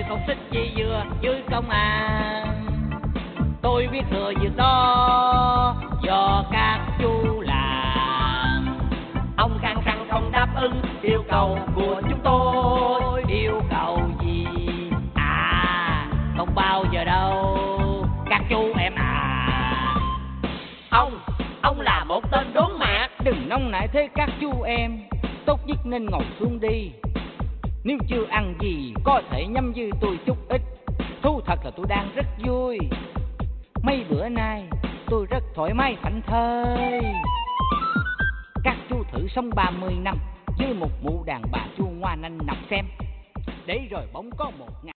không thích chi dừa dưới công à. Tôi biết thừa việc đó do các chú làm. Ông khăng khăng không đáp ứng yêu cầu của chúng tôi. Yêu cầu gì? À, không bao giờ đâu các chú em à. Ông là một tên đốn mạc. Đừng nóng nảy thế các chú em, tốt nhất nên ngồi xuống đi. Nếu chưa ăn gì có thể nhâm dư tôi chút ít. Thú thật là tôi đang rất vui. Mấy bữa nay tôi rất thoải mái thảnh thơi. Các chú thử sống 30 năm với một mụ đàn bà chua ngoa nanh nọc xem, để rồi bỗng có một ngày